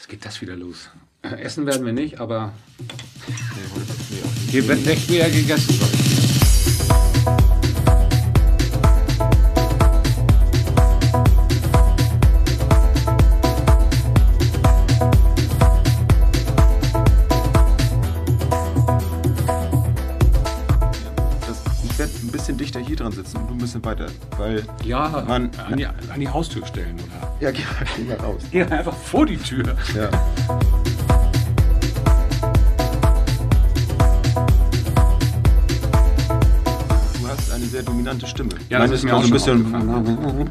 Jetzt geht das wieder los. Essen werden wir nicht, aber hier wird nicht mehr gegessen. Ich werde ein bisschen dichter hier dran sitzen und du ein bisschen weiter, weil Ja, man an die Haustür stellen, oder? ja, geh mal raus. Ja, einfach vor die Tür. Ja. Du hast eine sehr dominante Stimme. Ja, das ist mir auch so schon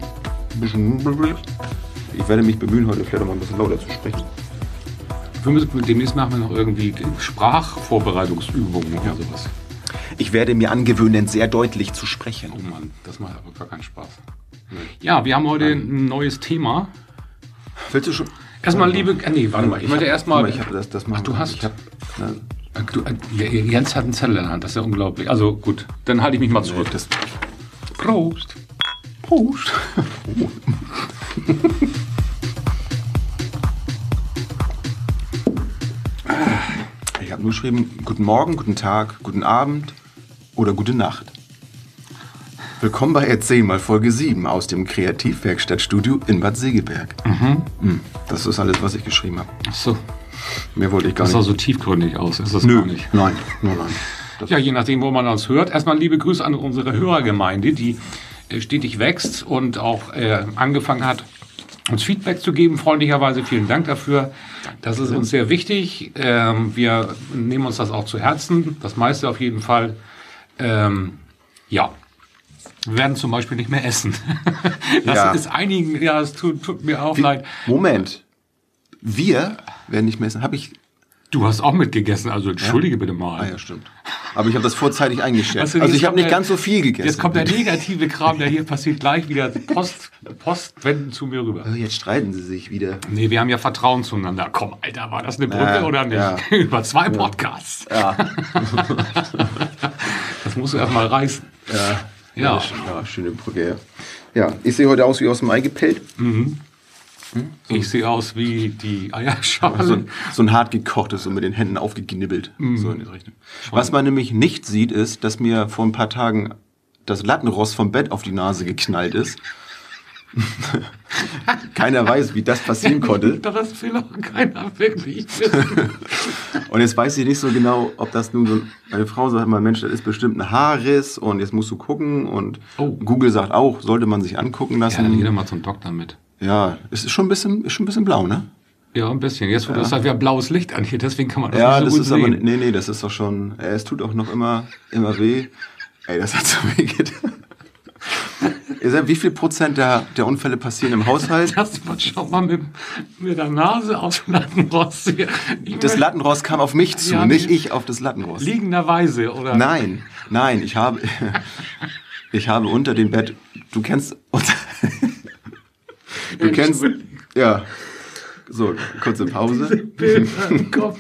Ich werde mich bemühen, heute vielleicht noch mal ein bisschen lauter zu sprechen. Demnächst machen wir noch irgendwie Sprachvorbereitungsübungen oder sowas. Ich werde mir angewöhnen, sehr deutlich zu sprechen. Oh Mann, das macht aber gar keinen Spaß. Ja, wir haben heute ein neues Thema. Willst du schon? Erstmal liebe... Nee, warte mal. Ich wollte erstmal... Ich habe das machen. Ach, du hast... Ich hab, Jens hat einen Zettel in der Hand, das ist ja unglaublich. Also gut, dann halte ich mich mal zurück. Prost. Prost. Ich habe nur geschrieben, guten Morgen, guten Tag, guten Abend oder gute Nacht. Willkommen bei Erzähl mal Folge 7 aus dem Kreativwerkstattstudio in Bad Segeberg. Das ist alles, was ich geschrieben habe. Ach so, Mehr wollte ich gar das sah nicht. so tiefgründig aus, ist das gar nicht. Nein. Ja, je nachdem, wo man uns hört. Erstmal liebe Grüße an unsere Hörergemeinde, die stetig wächst und auch angefangen hat, uns Feedback zu geben. Freundlicherweise vielen Dank dafür. Das ist uns sehr wichtig. Wir nehmen uns das auch zu Herzen. Das meiste auf jeden Fall. Ja. Wir werden zum Beispiel nicht mehr essen. Das Ja. ist einigen, ja, es tut mir auch leid. Moment. Wir werden nicht mehr essen. Habe ich... Du hast auch mitgegessen, also entschuldige bitte mal. Ah ja, stimmt. Aber ich habe das vorzeitig eingestellt. Weißt du, Also jetzt ich habe kommt nicht ganz so viel gegessen. Jetzt kommt der negative Kram, der hier passiert, gleich wieder Postwenden zu mir rüber. Jetzt streiten sie sich wieder. Nee, wir haben ja Vertrauen zueinander. Komm, Alter, war das eine Brücke oder nicht? ja. Über 2 Podcasts. Ja. Das musst du erst mal reißen. Ja. Ja, schöne Brücke. Ja, ich sehe heute aus wie aus dem Ei gepellt. Ich sehe aus wie die Eierschale. So ein hart gekochtes, so mit den Händen aufgeknibbelt. So in die Richtung. Was man nämlich nicht sieht, ist, dass mir vor ein paar Tagen das Lattenrost vom Bett auf die Nase geknallt ist. Keiner weiß, wie das passieren konnte. Das will auch keiner wirklich wissen. Und jetzt weiß ich nicht so genau, ob das nun so... Meine Frau sagt immer, Mensch, das ist bestimmt ein Haarriss und jetzt musst du gucken. Und Google sagt auch, sollte man sich angucken Ja, dann geh lassen. doch mal zum Doktor mit. Ja, es ist schon ein bisschen blau, ne? Ja, ein bisschen. Jetzt wird das halt wieder blaues Licht an hier, deswegen kann man das Ja, nicht das so gut ist sehen. aber... Nee, das ist doch schon... Es tut auch noch immer weh. Ey, das hat so weh getan. Ihr seht, wie viel Prozent der Unfälle passieren im Haushalt? Schau mal mit der Nase aufs Lattenrost hier. Das Lattenrost kam auf mich zu, Ja, nicht ich auf das Lattenrost. Liegenderweise, oder? Nein, ich habe unter dem Bett, du kennst, ja, so, kurze Pause. Bilder im Kopf.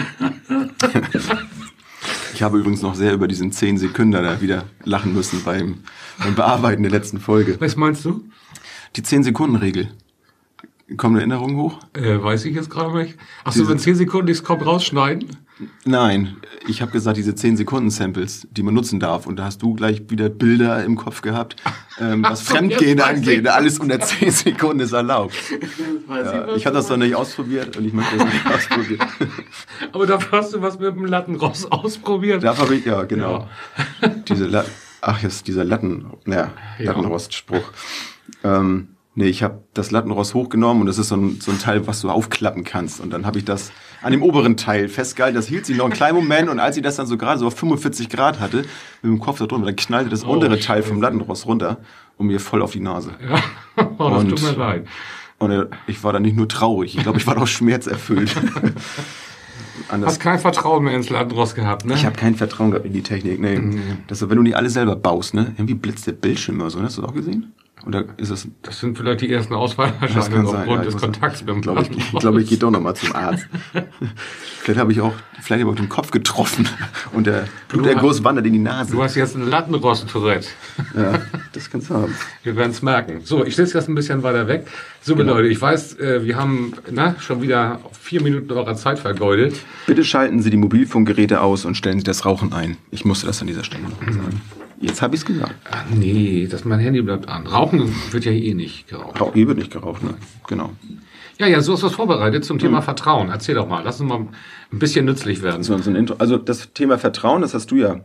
Ich habe übrigens noch sehr über diesen 10 Sekunden da wieder lachen müssen beim Bearbeiten der letzten Folge. Was meinst du? Die 10-Sekunden-Regel. Kommen Erinnerungen hoch? Weiß ich jetzt gerade nicht. Achso, wenn 10 Sekunden nichts kommt, rausschneiden? Nein, ich habe gesagt, diese 10-Sekunden-Samples, die man nutzen darf. Und da hast du gleich wieder Bilder im Kopf gehabt, was Fremdgehen angeht. Alles unter 10 Sekunden ist erlaubt. Ich habe das noch nicht ausprobiert und ich möchte das nicht ausprobieren. Aber da hast du was mit dem Lattenrost ausprobiert. Da habe ich, ja, genau. Dieser Lattenrost-Spruch. Nee, ich habe das Lattenrost hochgenommen und das ist so ein Teil, was du aufklappen kannst. Und dann habe ich das an dem oberen Teil festgehalten. Das hielt sich noch einen kleinen Moment und als ich das dann so gerade so auf 45 Grad hatte, mit dem Kopf da drunter, dann knallte das untere Teil vom Lattenrost runter und mir voll auf die Nase. Ja, das tut mir leid. Und ich war dann nicht nur traurig, ich glaube, ich war auch schmerzerfüllt. Hast kein Vertrauen mehr ins Lattenrost gehabt, ne? Ich habe kein Vertrauen gehabt in die Technik. Nee. Das ist, wenn du die alle selber baust, ne? Irgendwie blitzt der Bildschirm oder so. Hast du das auch gesehen? Oder ist es? Das sind vielleicht die ersten Ausfallerscheinungen aufgrund des Kontakts mit dem Lattenrost. Ich glaube, ich gehe doch nochmal zum Arzt. Vielleicht habe ich auch den Kopf getroffen und der Bluterguss wandert in die Nase. Du hast jetzt ein Lattenrost-Tourette. Ja, das kannst du haben. Wir werden es merken. So, ich sitze jetzt ein bisschen weiter weg. So, genau. Leute, ich weiß, wir haben schon wieder 4 Minuten eurer Zeit vergeudet. Bitte schalten Sie die Mobilfunkgeräte aus und stellen Sie das Rauchen ein. Ich musste das an dieser Stelle noch sagen. Jetzt habe ich es gesagt. Ach nee, mein Handy bleibt an. Rauchen wird ja eh nicht geraucht. Hier wird nicht geraucht, ne? Genau. Ja, so ist was vorbereitet zum Thema Vertrauen. Erzähl doch mal, lass uns mal ein bisschen nützlich werden. So ein Intro. Also das Thema Vertrauen, das hast du ja,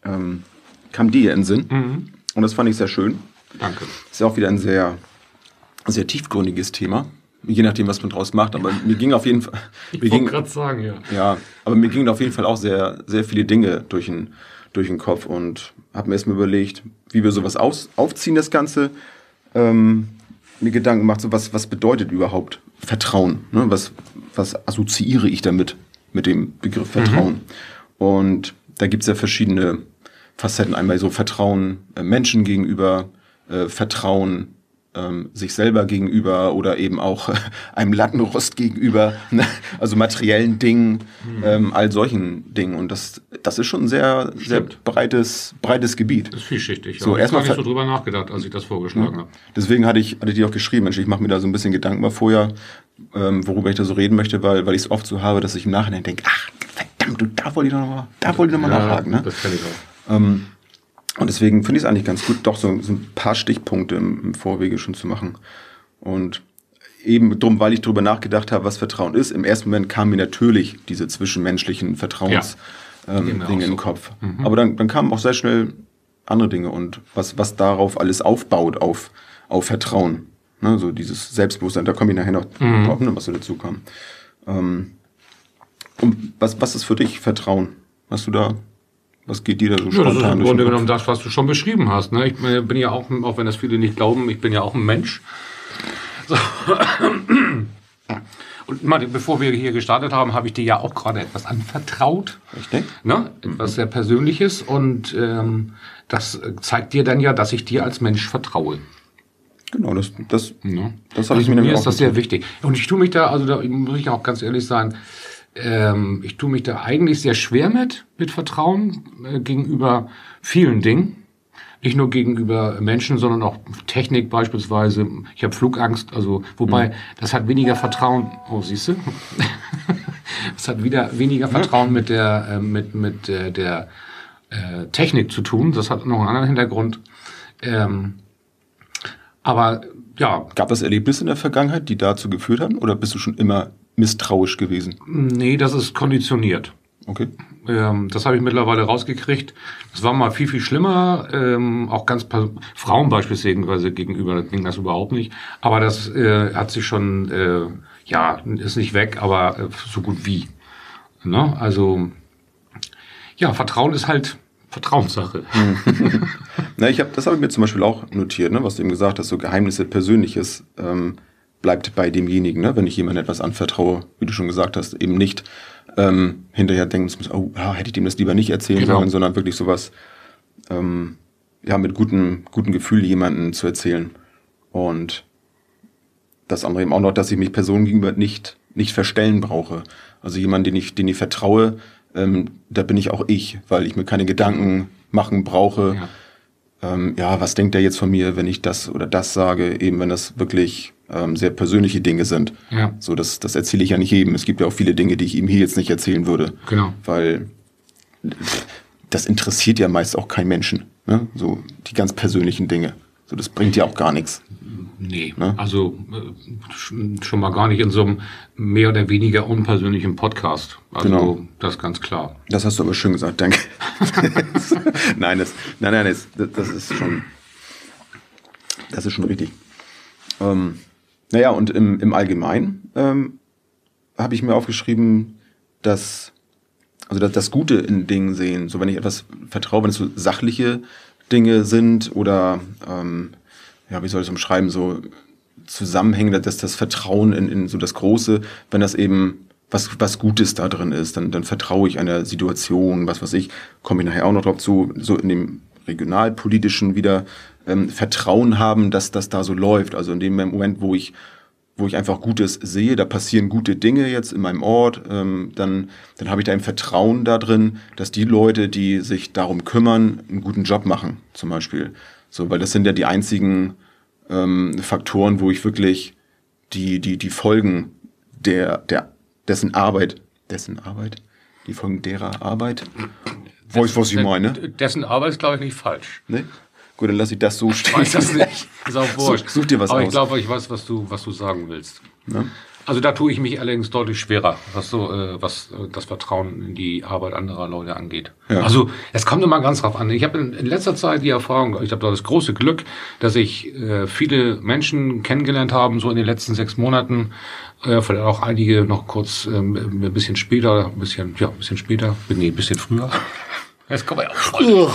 kam dir in den Sinn. Mhm. Und das fand ich sehr schön. Danke. Ist ja auch wieder ein sehr, sehr tiefgründiges Thema. Je nachdem, was man draus macht. Aber mir ging auf jeden Fall... Ich wollte gerade sagen, ja. Ja, aber mir gingen auf jeden Fall auch sehr, sehr viele Dinge durch den Kopf und habe mir erstmal überlegt, wie wir sowas aufziehen, das Ganze. Mir Gedanken gemacht, so was bedeutet überhaupt Vertrauen? Ne? Was assoziiere ich damit, mit dem Begriff Vertrauen? Und da gibt es ja verschiedene Facetten. Einmal so Vertrauen Menschen gegenüber, Vertrauen sich selber gegenüber oder eben auch einem Lattenrost gegenüber, also materiellen Dingen, all solchen Dingen. Und das ist schon ein sehr, sehr breites Gebiet. Das ist vielschichtig. So, ich habe gar nicht so drüber nachgedacht, als ich das vorgeschlagen habe. Deswegen hatte ich dir auch geschrieben, Mensch, ich mache mir da so ein bisschen Gedanken mal vorher, worüber ich da so reden möchte, weil ich es oft so habe, dass ich im Nachhinein denke, ach, verdammt, da wollte ich noch mal nachhaken. Ne? Das kenne ich auch. Und deswegen finde ich es eigentlich ganz gut, doch so ein paar Stichpunkte im Vorwege schon zu machen. Und eben drum, weil ich darüber nachgedacht habe, was Vertrauen ist. Im ersten Moment kamen mir natürlich diese zwischenmenschlichen Vertrauensdinge in den Kopf. Mhm. Aber dann kamen auch sehr schnell andere Dinge und was darauf alles aufbaut, auf Vertrauen. Ne, so dieses Selbstbewusstsein, da komme ich nachher noch drauf, was so dazu kam. Und was ist für dich Vertrauen? Was geht dir da so spontan durch? Das ist im Grunde genommen das, was du schon beschrieben hast. Ne? Ich bin ja auch wenn das viele nicht glauben, ich bin ja auch ein Mensch. So. Und Martin, bevor wir hier gestartet haben, habe ich dir ja auch gerade etwas anvertraut. Richtig. Ne? Etwas sehr Persönliches. Und das zeigt dir dann ja, dass ich dir als Mensch vertraue. Genau, das habe ich mir nämlich auch. Mir ist das sehr wichtig. Und ich tue mich da muss ich auch ganz ehrlich sein, ich tue mich da eigentlich sehr schwer mit Vertrauen gegenüber vielen Dingen. Nicht nur gegenüber Menschen, sondern auch Technik beispielsweise. Ich habe Flugangst, wobei das hat weniger Vertrauen. Oh, siehst du? Das hat wieder weniger Vertrauen mit der Technik zu tun. Das hat noch einen anderen Hintergrund. Aber ja. Gab es Erlebnisse in der Vergangenheit, die dazu geführt haben? Oder bist du schon immer misstrauisch gewesen? Nee, das ist konditioniert. Okay. Das habe ich mittlerweile rausgekriegt. Das war mal viel, viel schlimmer. Auch Frauen beispielsweise gegenüber ging das überhaupt nicht. Aber das hat sich schon, ist nicht weg, aber so gut wie. Ne? Also, ja, Vertrauen ist halt Vertrauenssache. Das habe ich mir zum Beispiel auch notiert, ne, was du eben gesagt hast, so Geheimnisse, Persönliches bleibt bei demjenigen, ne, wenn ich jemandem etwas anvertraue, wie du schon gesagt hast, eben nicht hinterher denken, hätte ich dem das lieber nicht erzählen sollen, sondern wirklich sowas mit gutem Gefühl jemandem zu erzählen. Und das andere eben auch noch, dass ich mich Personen gegenüber nicht verstellen brauche. Also jemand, den ich vertraue, da bin ich auch ich, weil ich mir keine Gedanken machen brauche. Ja. Was denkt der jetzt von mir, wenn ich das oder das sage, eben wenn das wirklich sehr persönliche Dinge sind. Ja. So, das erzähle ich ja nicht jedem. Es gibt ja auch viele Dinge, die ich ihm hier jetzt nicht erzählen würde. Genau. Weil das interessiert ja meist auch keinen Menschen. Ne? So die ganz persönlichen Dinge. So, das bringt ja auch gar nichts. Nee, ne? Also schon mal gar nicht in so einem mehr oder weniger unpersönlichen Podcast. Also genau. Das ist ganz klar. Das hast du aber schön gesagt, danke. Nein, das ist schon richtig. Und im Allgemeinen habe ich mir aufgeschrieben, dass das Gute in Dingen sehen, so wenn ich etwas vertraue, wenn es so sachliche Dinge sind oder wie soll ich es umschreiben, so Zusammenhänge, dass das Vertrauen in so das Große, wenn das eben was Gutes da drin ist, dann vertraue ich einer Situation, was weiß ich, komme ich nachher auch noch drauf zu, so in dem regionalpolitischen wieder, Vertrauen haben, dass das da so läuft. Also in dem Moment, wo ich einfach Gutes sehe, da passieren gute Dinge jetzt in meinem Ort, dann habe ich da ein Vertrauen da drin, dass die Leute, die sich darum kümmern, einen guten Job machen, zum Beispiel. So, weil das sind ja die einzigen Faktoren, wo ich wirklich die Folgen dessen Arbeit, die Folgen derer Arbeit, was ich meine. Dessen Arbeit ist, glaube ich, nicht falsch. Ne? Gut, dann lasse ich das so stehen. Ich weiß das nicht. Ist auch wurscht. Such dir was Aber aus. ich glaube, ich weiß, was du sagen willst. Ja. Also da tue ich mich allerdings deutlich schwerer, was das Vertrauen in die Arbeit anderer Leute angeht. Ja. Also es kommt immer ganz drauf an. Ich habe in letzter Zeit die Erfahrung, ich habe da das große Glück, dass ich viele Menschen kennengelernt habe, so in den letzten 6 Monaten. Vielleicht auch einige noch kurz ein bisschen später, ein bisschen früher. Jetzt kommen wir ja auch voll.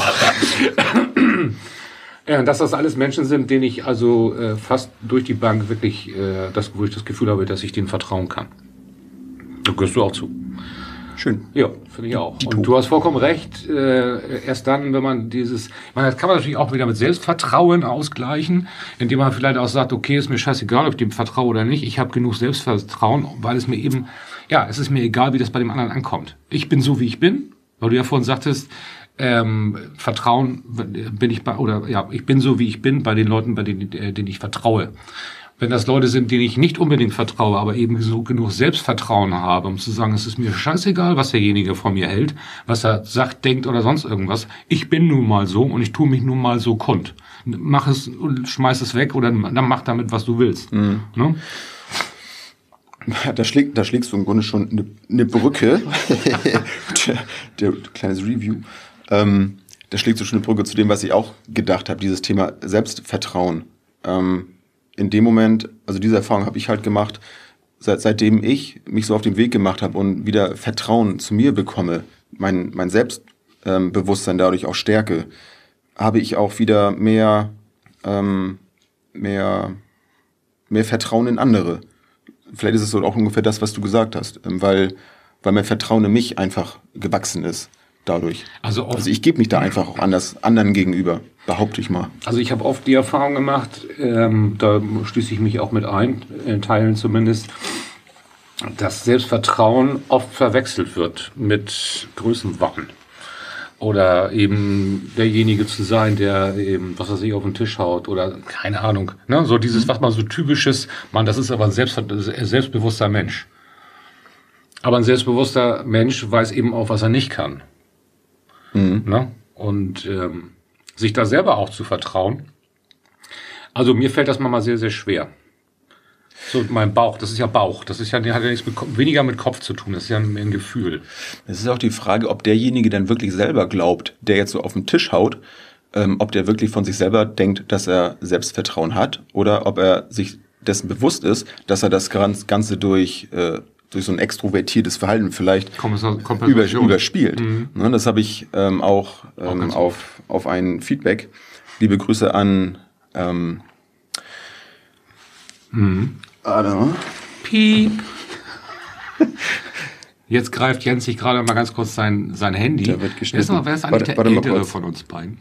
Dass das alles Menschen sind, denen ich also fast durch die Bank wirklich wo ich das Gefühl habe, dass ich denen vertrauen kann. Da gehörst du auch zu. Schön. Ja, finde ich auch. Und du hast vollkommen recht. Erst dann, wenn man das kann man natürlich auch wieder mit Selbstvertrauen ausgleichen, indem man vielleicht auch sagt, okay, ist mir scheißegal, ob ich dem vertraue oder nicht. Ich habe genug Selbstvertrauen, weil es mir eben, es ist mir egal, wie das bei dem anderen ankommt. Ich bin so, wie ich bin, weil du ja vorhin sagtest, Vertrauen bin ich ich bin so, wie ich bin, bei den Leuten, denen ich vertraue. Wenn das Leute sind, denen ich nicht unbedingt vertraue, aber eben so genug Selbstvertrauen habe, um zu sagen, es ist mir scheißegal, was derjenige von mir hält, was er sagt, denkt oder sonst irgendwas. Ich bin nun mal so und ich tue mich nun mal so kund. Mach es und schmeiß es weg oder dann mach damit, was du willst. Mhm. Ne? Da schlägst du im Grunde schon eine Brücke. der kleines Review. Da schlägst du schon eine Brücke zu dem, was ich auch gedacht habe, dieses Thema Selbstvertrauen. In dem Moment, also diese Erfahrung habe ich halt gemacht, seitdem ich mich so auf den Weg gemacht habe und wieder Vertrauen zu mir bekomme, mein Selbstbewusstsein dadurch auch stärke, habe ich auch wieder mehr Vertrauen in andere. Vielleicht ist es so auch ungefähr das, was du gesagt hast, weil mein Vertrauen in mich einfach gewachsen ist dadurch. Also ich gebe mich da einfach auch anderen gegenüber, behaupte ich mal. Also ich habe oft die Erfahrung gemacht, da schließe ich mich auch mit ein, in Teilen zumindest, dass Selbstvertrauen oft verwechselt wird mit Größenwahn. Oder eben derjenige zu sein, der eben, was weiß ich, auf den Tisch haut oder keine Ahnung. Ne? So dieses, was man so typisches, das ist aber ein selbstbewusster Mensch. Aber ein selbstbewusster Mensch weiß eben auch, was er nicht kann. Mhm. Ne? Und sich da selber auch zu vertrauen. Also mir fällt das manchmal sehr, sehr schwer. So mein Bauch, das ist ja Bauch. Das ist ja, hat ja nichts weniger mit Kopf zu tun. Das ist ja mehr ein Gefühl. Es ist auch die Frage, ob derjenige dann wirklich selber glaubt, der jetzt so auf den Tisch haut, ob der wirklich von sich selber denkt, dass er Selbstvertrauen hat, oder ob er sich dessen bewusst ist, dass er das Ganze durch so ein extrovertiertes Verhalten vielleicht überspielt. Mhm. Ne, das habe ich auch auf ein Feedback. Liebe Grüße an Adam. Piep. Jetzt greift Jens sich gerade mal ganz kurz sein Handy. Der wird geschnitten. Wer ist eigentlich der Ältere von uns beiden?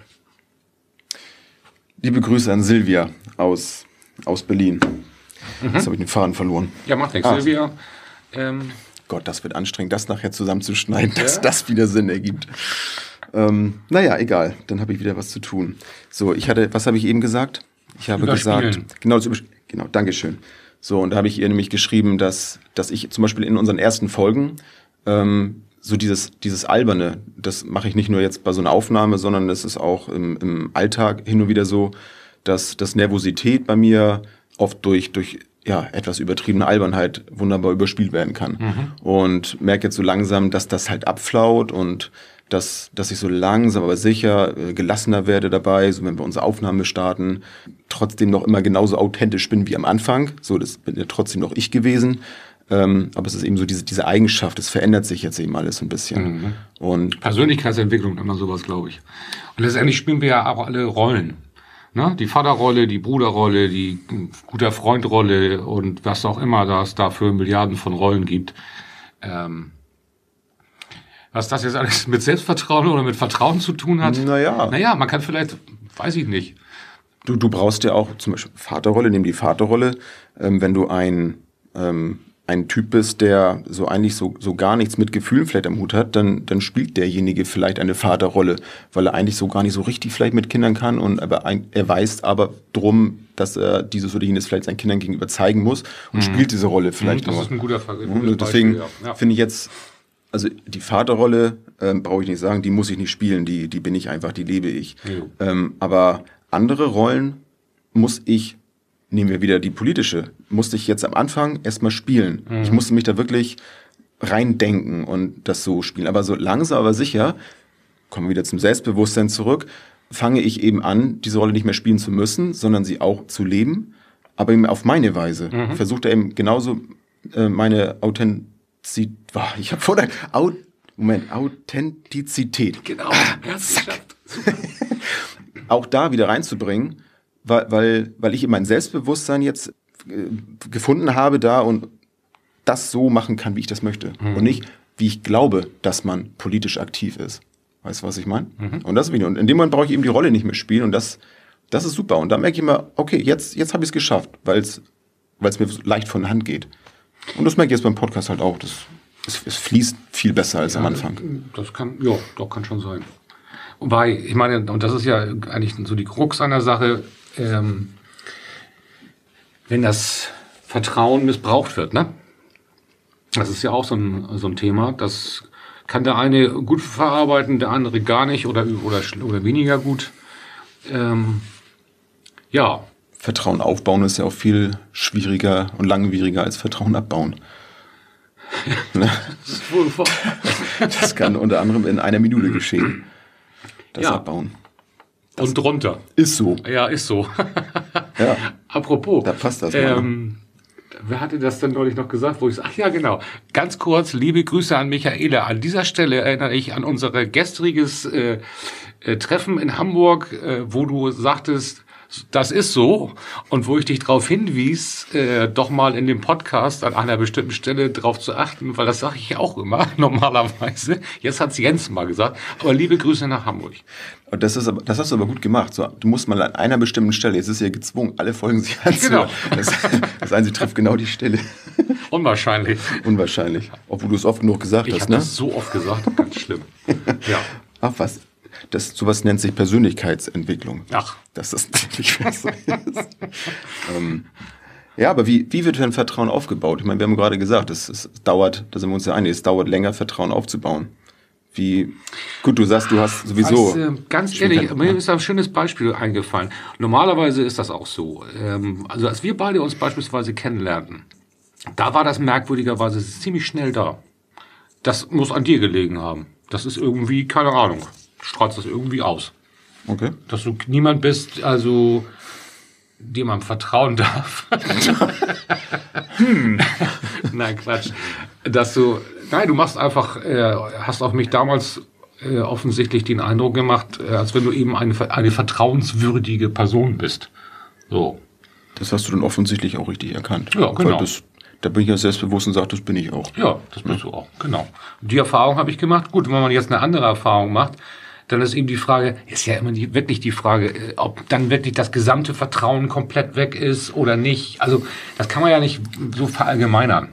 Liebe Grüße an Silvia aus Berlin. Jetzt habe ich den Faden verloren. Ja, macht nichts. Silvia. Gott, das wird anstrengend, das nachher zusammenzuschneiden, dass das wieder Sinn ergibt. Naja, egal. Dann habe ich wieder was zu tun. So, was habe ich eben gesagt? Ich habe gesagt, genau, Dankeschön. So, und da habe ich ihr nämlich geschrieben, dass ich zum Beispiel in unseren ersten Folgen so dieses Alberne, das mache ich nicht nur jetzt bei so einer Aufnahme, sondern das ist auch im Alltag hin und wieder so, dass Nervosität bei mir oft durch etwas übertriebene Albernheit wunderbar überspielt werden kann. Mhm. Und merke jetzt so langsam, dass das halt abflaut und dass ich so langsam, aber sicher gelassener werde dabei, so wenn wir unsere Aufnahme starten, trotzdem noch immer genauso authentisch bin wie am Anfang. So, das bin ja trotzdem noch ich gewesen. Aber es ist eben so diese Eigenschaft, es verändert sich jetzt eben alles ein bisschen. Mhm. Und Persönlichkeitsentwicklung, immer sowas, glaube ich. Und letztendlich spielen wir ja auch alle Rollen. Ne? Die Vaterrolle, die Bruderrolle, die guter Freundrolle und was auch immer es da für Milliarden von Rollen gibt. Was das jetzt alles mit Selbstvertrauen oder mit Vertrauen zu tun hat? Naja, man kann vielleicht, weiß ich nicht. Du brauchst ja auch zum Beispiel Vaterrolle, nimm die Vaterrolle, wenn du ein Typ bist, der so eigentlich so gar nichts mit Gefühlen vielleicht am Hut hat, dann spielt derjenige vielleicht eine Vaterrolle, weil er eigentlich so gar nicht so richtig vielleicht mit Kindern kann aber er weiß aber drum, dass er dieses oder jenes vielleicht seinen Kindern gegenüber zeigen muss und spielt diese Rolle vielleicht das nur. Das ist ein guter Fall. Deswegen finde ich jetzt, also die Vaterrolle brauche ich nicht sagen, die muss ich nicht spielen, die bin ich einfach, die lebe ich. Aber andere Rollen nehmen wir wieder die politische, musste ich jetzt am Anfang erstmal spielen. Ich musste mich da wirklich reindenken und das so spielen. Aber so langsam, aber sicher, kommen wir wieder zum Selbstbewusstsein zurück, fange ich eben an, diese Rolle nicht mehr spielen zu müssen, sondern sie auch zu leben, aber eben auf meine Weise. Ich versuche da eben genauso meine Authentizität. Genau, Herzenschaft. Auch da wieder reinzubringen, weil ich eben mein Selbstbewusstsein jetzt gefunden habe da und das so machen kann, wie ich das möchte. Und nicht, wie ich glaube, dass man politisch aktiv ist. Weißt du, was ich meine? Und das ist wichtig. Und in dem Moment brauche ich eben die Rolle nicht mehr spielen und das ist super. Und da merke ich immer, okay, jetzt habe ich es geschafft, weil es mir so leicht von der Hand geht. Und das merke ich jetzt beim Podcast halt auch. Es fließt viel besser als am Anfang. Das kann schon sein. Wobei, ich meine, und das ist ja eigentlich so die Krux an der Sache, wenn das Vertrauen missbraucht wird, ne? Das ist ja auch so ein Thema. Das kann der eine gut verarbeiten, der andere gar nicht oder weniger gut. Ja. Vertrauen aufbauen ist ja auch viel schwieriger und langwieriger als Vertrauen abbauen. Das kann unter anderem in einer Minute geschehen. Das Abbauen. Und drunter. Ist so. Ja, ist so. Ja. Apropos. Da passt das mal. Wer hatte das denn neulich noch gesagt? Ach ja, genau. Ganz kurz, liebe Grüße an Michaela. An dieser Stelle erinnere ich an unser gestriges Treffen in Hamburg, wo du sagtest, das ist so. Und wo ich dich darauf hinwies, doch mal in dem Podcast an einer bestimmten Stelle drauf zu achten, weil das sage ich ja auch immer, normalerweise. Jetzt hat's Jens mal gesagt. Aber liebe Grüße nach Hamburg. Und das hast du aber gut gemacht. So, du musst mal an einer bestimmten Stelle, jetzt ist ja gezwungen, alle folgen sich an. Genau. Das Einzige trifft genau die Stelle. Unwahrscheinlich. Obwohl du es oft genug gesagt hast, Ich habe das so oft gesagt, ganz schlimm. Ja. Ach was. Sowas nennt sich Persönlichkeitsentwicklung. Ach. Das ist natürlich was. Ja, aber wie wird denn Vertrauen aufgebaut? Ich meine, wir haben gerade gesagt, es dauert, da sind wir uns ja einig, es dauert länger, Vertrauen aufzubauen. Gut, du sagst, du hast sowieso... Ganz ehrlich, mir ist ein schönes Beispiel eingefallen. Normalerweise ist das auch so. Also als wir beide uns beispielsweise kennenlernten, da war das merkwürdigerweise ziemlich schnell da. Das muss an dir gelegen haben. Das ist irgendwie, keine Ahnung, strahlst das irgendwie aus. Okay. Dass du niemand bist, also dem man vertrauen darf. Nein, Quatsch. Du machst einfach, hast auf mich damals offensichtlich den Eindruck gemacht, als wenn du eben eine vertrauenswürdige Person bist. So. Das hast du dann offensichtlich auch richtig erkannt. Ja, genau. Da bin ich ja selbstbewusst und sage, das bin ich auch. Ja, das bist du auch, genau. Die Erfahrung habe ich gemacht. Gut, wenn man jetzt eine andere Erfahrung macht, dann ist eben die Frage, ist ja immer wirklich die Frage, ob dann wirklich das gesamte Vertrauen komplett weg ist oder nicht. Also das kann man ja nicht so verallgemeinern.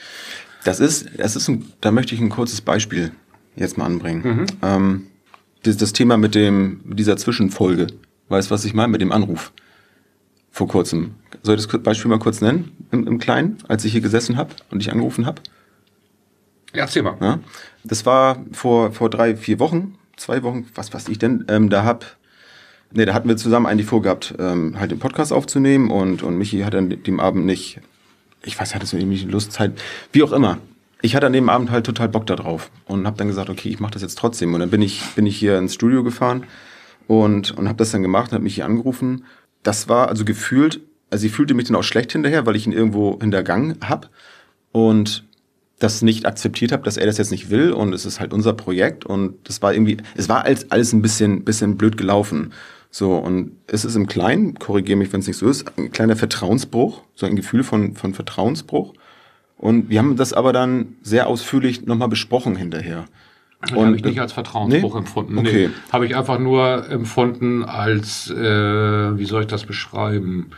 Da möchte ich ein kurzes Beispiel jetzt mal anbringen. Das Thema mit dieser Zwischenfolge. Weißt du, was ich meine mit dem Anruf? Vor kurzem. Soll ich das Beispiel mal kurz nennen? Im Kleinen, als ich hier gesessen habe und dich angerufen habe? Ja, erzähl mal. Ja, das war vor 3-4 Wochen, 2 Wochen, was weiß ich denn, da hatten wir zusammen eigentlich vorgehabt, halt den Podcast aufzunehmen und Michi hat an dem Abend nicht, ich weiß, hatte so irgendwie Lust, Zeit, wie auch immer. Ich hatte an dem Abend halt total Bock da drauf und habe dann gesagt, okay, ich mache das jetzt trotzdem. Und dann bin ich hier ins Studio gefahren und habe das dann gemacht, habe Michi angerufen. Das war also gefühlt, ich fühlte mich dann auch schlecht hinterher, weil ich ihn irgendwo hintergangen habe und das nicht akzeptiert habe, dass er das jetzt nicht will und es ist halt unser Projekt und es war alles ein bisschen blöd gelaufen. So, und es ist im Kleinen, korrigiere mich, wenn es nicht so ist, ein kleiner Vertrauensbruch, so ein Gefühl von Vertrauensbruch. Und wir haben das aber dann sehr ausführlich nochmal besprochen hinterher. Habe ich nicht als Vertrauensbruch empfunden. Okay. Nee, habe ich einfach nur empfunden als, wie soll ich das beschreiben?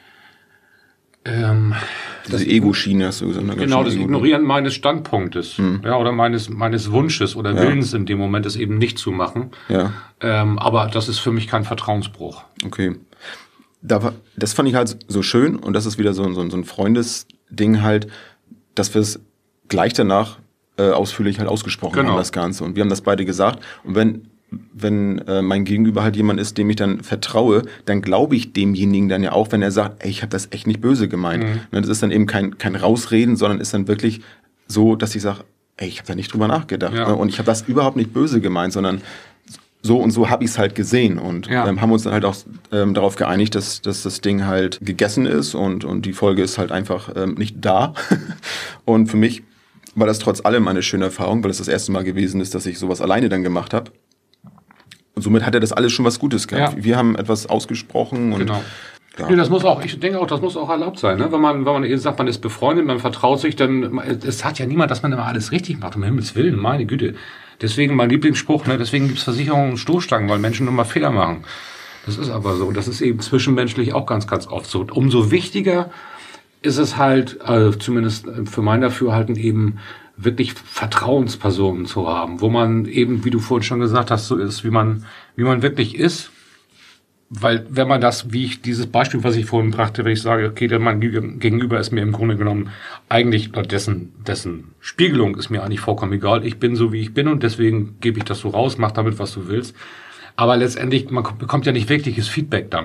Diese Ego-Schiene hast du gesagt. Genau, das Ignorieren meines Standpunktes, ja, oder meines Wunsches oder Willens in dem Moment, es eben nicht zu machen. Ja. Aber das ist für mich kein Vertrauensbruch. Okay. Das fand ich halt so schön und das ist wieder so ein Freundesding halt, dass wir es gleich danach ausführlich halt ausgesprochen haben, das Ganze. Und wir haben das beide gesagt. Und wenn mein Gegenüber halt jemand ist, dem ich dann vertraue, dann glaube ich demjenigen dann ja auch, wenn er sagt, ey, ich habe das echt nicht böse gemeint. Das ist dann eben kein Rausreden, sondern ist dann wirklich so, dass ich sage, ey, ich habe da nicht drüber nachgedacht. Ja. Und ich habe das überhaupt nicht böse gemeint, sondern so und so habe ich es halt gesehen. Und haben uns dann halt auch darauf geeinigt, dass das Ding halt gegessen ist und die Folge ist halt einfach nicht da. Und für mich war das trotz allem eine schöne Erfahrung, weil es das erste Mal gewesen ist, dass ich sowas alleine dann gemacht habe. Und somit hat er das alles schon was Gutes gehabt. Ja. Wir haben etwas ausgesprochen und genau. Ja. Nee, das muss auch, ich denke auch, das muss auch erlaubt sein, ne? Wenn man eben sagt, man ist befreundet, man vertraut sich, dann, es hat ja niemand, dass man immer alles richtig macht, um Himmels Willen, meine Güte. Deswegen mein Lieblingsspruch, ne? Deswegen gibt's Versicherungen und Stoßstangen, weil Menschen immer Fehler machen. Das ist aber so. Das ist eben zwischenmenschlich auch ganz, ganz oft so. Umso wichtiger ist es halt, zumindest für mein Dafürhalten eben, wirklich Vertrauenspersonen zu haben, wo man eben, wie du vorhin schon gesagt hast, so ist, wie man wirklich ist. Weil wenn man das, wie ich dieses Beispiel, was ich vorhin brachte, wenn ich sage, okay, der Mann gegenüber ist mir im Grunde genommen eigentlich, dessen Spiegelung ist mir eigentlich vollkommen egal. Ich bin so, wie ich bin und deswegen gebe ich das so raus, mach damit, was du willst. Aber letztendlich, man bekommt ja nicht wirkliches Feedback dann.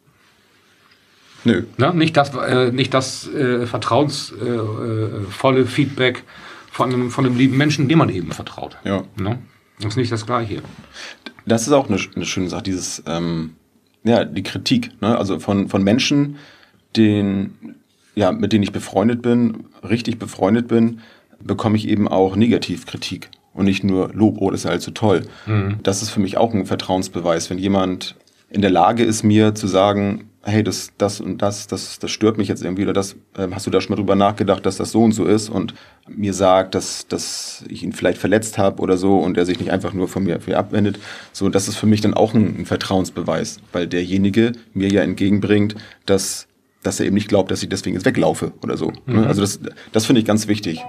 Nö. Ne? Nicht das vertrauensvolle Feedback von einem lieben Menschen, dem man eben vertraut. Ja. Ne? Das ist nicht das Gleiche. Das ist auch eine schöne Sache, dieses, die Kritik, ne? Also von Menschen, mit denen ich befreundet bin, richtig befreundet bin, bekomme ich eben auch Negativkritik und nicht nur Lob, oh, das ist halt so toll. Das ist für mich auch ein Vertrauensbeweis, wenn jemand in der Lage ist, mir zu sagen, hey, das stört mich jetzt irgendwie, oder das, hast du da schon mal drüber nachgedacht, dass das so und so ist, und mir sagt, dass ich ihn vielleicht verletzt habe oder so und er sich nicht einfach nur von mir abwendet. So, das ist für mich dann auch ein Vertrauensbeweis, weil derjenige mir ja entgegenbringt, dass er eben nicht glaubt, dass ich deswegen jetzt weglaufe oder so. Also das finde ich ganz wichtig.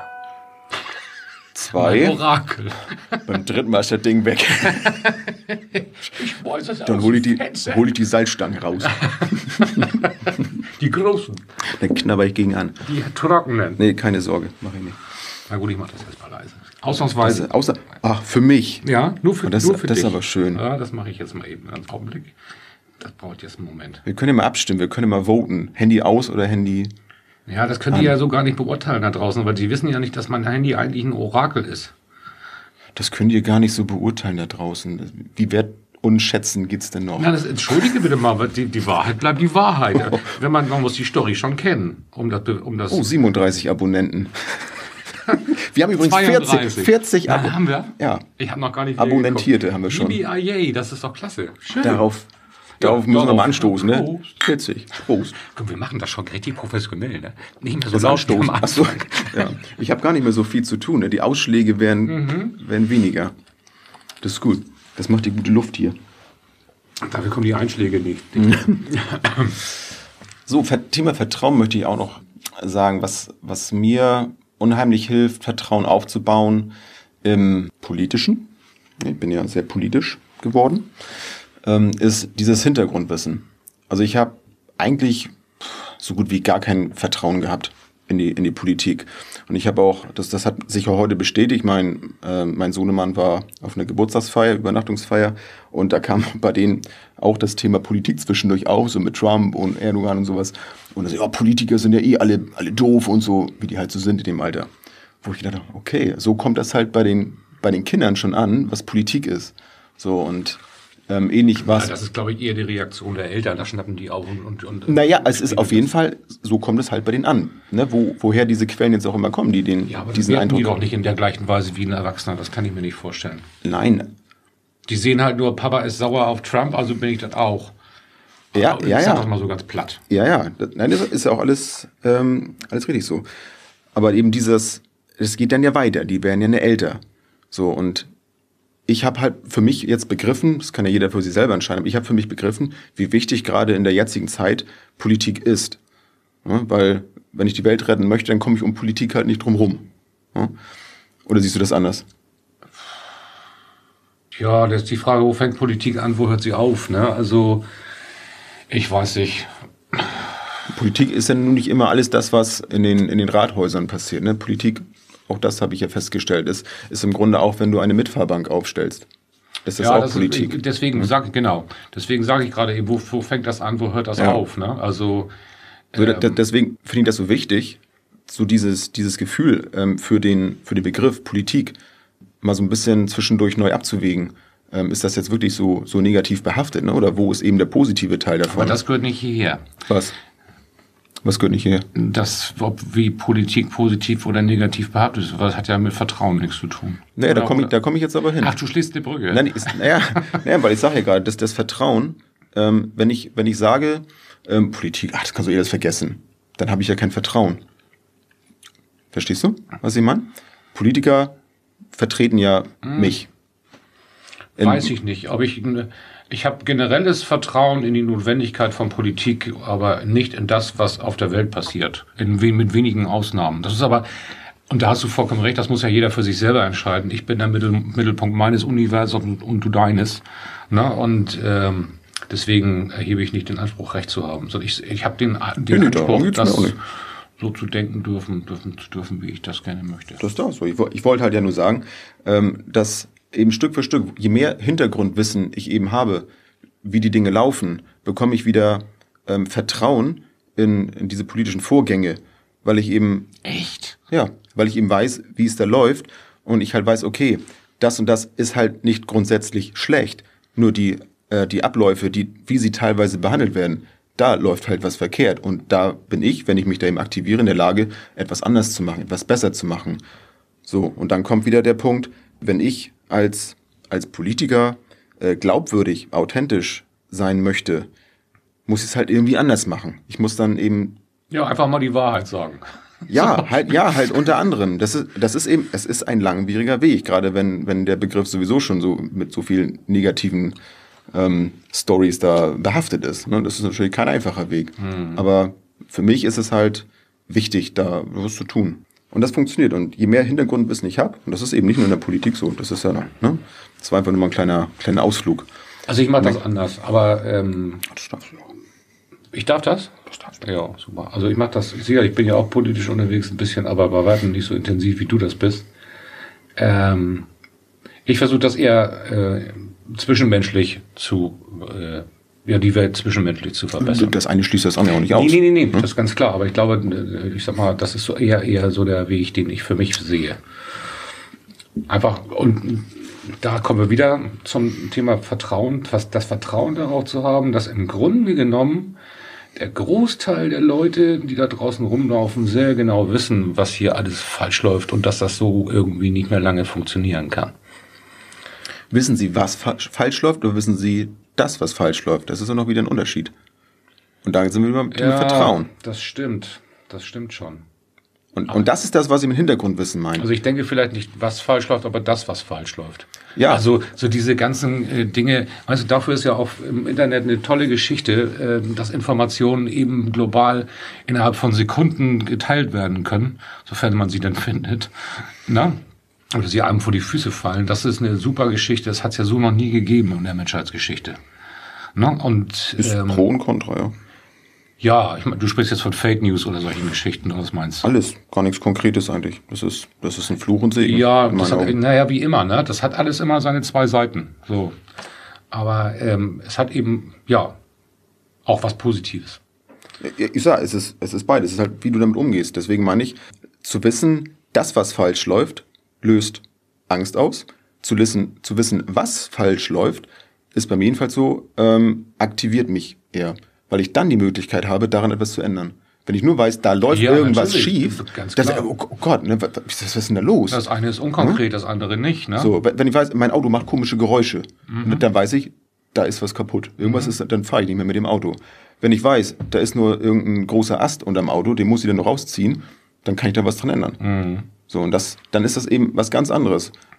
2. Orakel. Beim 3. Mal ist das Ding weg. Ich weiß es. Dann hol ich die Salzstangen raus. Die großen. Dann knabber ich gegen an. Die trockenen. Nee, keine Sorge, mache ich nicht. Na gut, ich mache das erstmal leise. Ausnahmsweise. Für mich. Ja, nur für dich. Das ist aber schön. Ja, das mache ich jetzt mal eben. Einen Augenblick. Das braucht jetzt einen Moment. Wir können ja mal abstimmen, wir können ja mal voten. Handy aus oder Handy... Ja, das können die ja so gar nicht beurteilen da draußen, weil die wissen ja nicht, dass mein Handy eigentlich ein Orakel ist. Das könnt ihr gar nicht so beurteilen da draußen. Wie wertunschätzend geht's denn noch? Na, entschuldige bitte mal, die Wahrheit bleibt die Wahrheit. Man muss die Story schon kennen, um das. Oh, 37 Abonnenten. Wir haben übrigens 40 Abonnenten. Haben wir? Ja. Ich habe noch gar nicht Abonnentierte haben wir schon. BBIA, das ist doch klasse. Schön. Darauf müssen wir mal anstoßen, ne? Prost. 40. Prost. Komm, wir machen das schon richtig professionell, ne? Nicht mehr so das laut Anstoßen. am Achso, ja. Ich habe gar nicht mehr so viel zu tun, ne? Die Ausschläge werden weniger. Das ist gut. Das macht die gute Luft hier. Dafür kommen die Einschläge nicht. So, Thema Vertrauen möchte ich auch noch sagen, was mir unheimlich hilft, Vertrauen aufzubauen im Politischen. Ich bin ja sehr politisch geworden. Ist dieses Hintergrundwissen. Also ich habe eigentlich so gut wie gar kein Vertrauen gehabt in die Politik. Und ich habe auch, das hat sich auch heute bestätigt, mein Sohnemann war auf einer Geburtstagsfeier, Übernachtungsfeier, und da kam bei denen auch das Thema Politik zwischendurch auf, so mit Trump und Erdogan und sowas. Und das, ja, Politiker sind ja alle doof und so, wie die halt so sind in dem Alter. Wo ich dachte, okay, so kommt das halt bei den Kindern schon an, was Politik ist. So, und ähnlich was. Ja, das ist, glaube ich, eher die Reaktion der Eltern. Da schnappen die auf und naja, es ist auf jeden Fall, so kommt es halt bei denen an. Ne? Woher diese Quellen jetzt auch immer kommen, die diesen Eindruck die doch nicht in der gleichen Weise wie ein Erwachsener. Das kann ich mir nicht vorstellen. Nein. Die sehen halt nur, Papa ist sauer auf Trump, also bin ich das auch. Ja. Ich sag das mal so ganz platt. Ja. Nein, das ist ja auch alles richtig so. Aber eben es geht dann ja weiter. Die werden ja älter. So, und ich habe halt für mich jetzt begriffen, das kann ja jeder für sich selber entscheiden, aber ich habe für mich begriffen, wie wichtig gerade in der jetzigen Zeit Politik ist. Ja, weil wenn ich die Welt retten möchte, dann komme ich um Politik halt nicht drum rum. Ja? Oder siehst du das anders? Ja, das ist die Frage, wo fängt Politik an, wo hört sie auf? Ne? Also, ich weiß nicht. Politik ist ja nun nicht immer alles das, was in den Rathäusern passiert. Ne? Politik, auch das habe ich ja festgestellt, ist im Grunde auch, wenn du eine Mitfahrbank aufstellst. Ist das auch Politik? Deswegen sage ich gerade eben, wo fängt das an, wo hört das auf? Ne? Also, deswegen finde ich das so wichtig, so dieses Gefühl für den Begriff Politik mal so ein bisschen zwischendurch neu abzuwägen. Ist das jetzt wirklich so negativ behaftet, ne? Oder wo ist eben der positive Teil davon? Aber das gehört nicht hierher. Was? Was gehört nicht hierher? Das, wie Politik positiv oder negativ behaftet ist, das hat ja mit Vertrauen nichts zu tun. Naja, da komm ich jetzt aber hin. Ach, du schließt die Brücke. Nein, weil ich sage ja gerade, dass das Vertrauen, wenn ich sage, Politik, das kannst du alles vergessen, dann habe ich ja kein Vertrauen. Verstehst du, was ich meine? Politiker vertreten ja mich. Weiß ich nicht, aber ich habe generelles Vertrauen in die Notwendigkeit von Politik, aber nicht in das, was auf der Welt passiert. Mit wenigen Ausnahmen. Das ist aber, und da hast du vollkommen recht, das muss ja jeder für sich selber entscheiden. Ich bin der Mittelpunkt meines Universums und du deines. Ne? Und deswegen erhebe ich nicht den Anspruch, Recht zu haben. Sondern ich habe den Anspruch, das so zu denken dürfen, wie ich das gerne möchte. Das ist doch so. Ich wollte halt ja nur sagen, dass eben Stück für Stück, je mehr Hintergrundwissen ich eben habe, wie die Dinge laufen, bekomme ich wieder Vertrauen in diese politischen Vorgänge, weil ich eben... Echt? Ja, weil ich eben weiß, wie es da läuft und ich halt weiß, okay, das und das ist halt nicht grundsätzlich schlecht, nur die Abläufe, wie sie teilweise behandelt werden, da läuft halt was verkehrt und da bin ich, wenn ich mich da eben aktiviere, in der Lage, etwas anders zu machen, etwas besser zu machen. So, und dann kommt wieder der Punkt, wenn ich als Politiker glaubwürdig, authentisch sein möchte, muss ich es halt irgendwie anders machen. Ich muss dann eben... Ja, einfach mal die Wahrheit sagen. Ja, halt unter anderem. Das ist eben, es ist ein langwieriger Weg, gerade wenn der Begriff sowieso schon so mit so vielen negativen Stories da behaftet ist. Ne? Das ist natürlich kein einfacher Weg. Aber für mich ist es halt wichtig, da was zu tun. Und das funktioniert. Und je mehr Hintergrundwissen ich habe, und das ist eben nicht nur in der Politik so, das ist ja, ne? Das war einfach nur mal ein kleiner Ausflug. Also ich mache das anders, aber das darfst du auch. Ich darf das? Das darfst du. Ja, super. Also ich mache das, ich bin ja auch politisch unterwegs ein bisschen, aber bei weitem nicht so intensiv, wie du das bist. Ich versuche das eher zwischenmenschlich die Welt zwischenmenschlich zu verbessern. Das eine schließt das andere auch nicht aus. Nee, das ist ganz klar. Aber ich glaube, ich sag mal, das ist so eher so der Weg, den ich für mich sehe. Einfach, und da kommen wir wieder zum Thema Vertrauen, das Vertrauen darauf zu haben, dass im Grunde genommen der Großteil der Leute, die da draußen rumlaufen, sehr genau wissen, was hier alles falsch läuft und dass das so irgendwie nicht mehr lange funktionieren kann. Wissen Sie, was falsch läuft, oder wissen Sie das, was falsch läuft? Das ist ja noch wieder ein Unterschied. Und da sind wir wieder mit dem Vertrauen. Das stimmt schon. Und das ist das, was ich mit Hintergrundwissen meine. Also ich denke vielleicht nicht, was falsch läuft, aber das, was falsch läuft. Ja. Also so diese ganzen Dinge, also dafür ist ja auch im Internet eine tolle Geschichte, dass Informationen eben global innerhalb von Sekunden geteilt werden können, sofern man sie denn findet. Na? Oder sie einem vor die Füße fallen. Das ist eine super Geschichte, das hat es ja so noch nie gegeben in der Menschheitsgeschichte. Na? Und, ist Pro und Contra, ja. Ja, ich meine, du sprichst jetzt von Fake News oder solchen Geschichten, oder was meinst du? Alles, gar nichts Konkretes eigentlich. Das ist ein Fluch und Segen. Ja, wie immer, ne? Das hat alles immer seine zwei Seiten. So. Aber es hat eben, ja, auch was Positives. Ich sag, es ist beides. Es ist halt, wie du damit umgehst. Deswegen meine ich, zu wissen, das, was falsch läuft, löst Angst aus. Zu wissen, was falsch läuft, ist bei mir jedenfalls so, aktiviert mich eher. Weil ich dann die Möglichkeit habe, daran etwas zu ändern. Wenn ich nur weiß, da läuft irgendwas schief, oh Gott, ne, was ist denn da los? Das eine ist unkonkret, das andere nicht. Ne? So, wenn ich weiß, mein Auto macht komische Geräusche, dann weiß ich, da ist was kaputt. Irgendwas ist, dann fahre ich nicht mehr mit dem Auto. Wenn ich weiß, da ist nur irgendein großer Ast unterm Auto, den muss ich dann noch rausziehen, dann kann ich da was dran ändern. So, und dann ist das eben was ganz anderes.